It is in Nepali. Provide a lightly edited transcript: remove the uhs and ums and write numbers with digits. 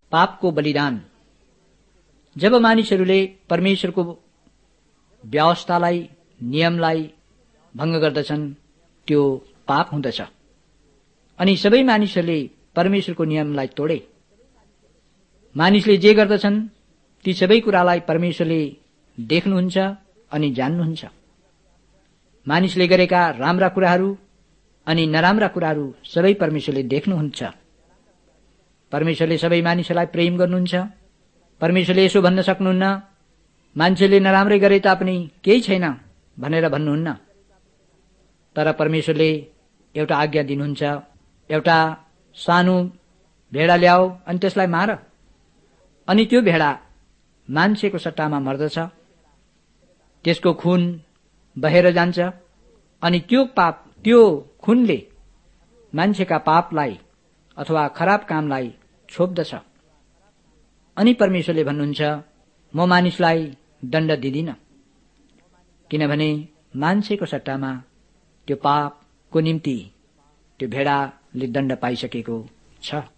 पापको बलिदान। जब मानिसहरूले परमेश्वरको व्यवस्थालाई, नियमलाई भंग गर्दछन् त्यो पाप हुँदछ। अनि सबै मानिसहरूले परमेश्वरको नियमलाई तोडे। मानिसले जे गर्दछन् ती सबै कुरालाई परमेश्वरले देख्नुहुन्छ अनि जान्नुहुन्छ। मानिसले गरेका राम्रा कुराहरू अनि नराम्रा कुराहरू सबै परमेश्वरले देख्नुहुन्छ। परमेश्वरले सबै मानिसहरूलाई प्रेम गर्नुहुन्छ। परमेश्वरले यसो भन्न सक्नुहुन्न, मान्छेले नराम्रै गरे तापनि केही छैन भनेर भन्नुहुन्न। तर परमेश्वरले एउटा आज्ञा दिनुहुन्छ, एउटा सानो भेडा ल्याऊ अनि त्यसलाई मार। अनि त्यो भेडा मान्छेको सट्टामा मर्दछ, त्यसको खून बहेर जान्छ अनि त्यो खूनले मान्छेका पापलाई अथवा खराब कामलाई छोप्दछ। अनि परमेश्वरले भन्नुहुन्छ, म मानिसलाई दण्ड दिदिन, किनभने मान्छेको सट्टामा त्यो पापको निम्ति त्यो भेडाले दण्ड पाइसकेको छ।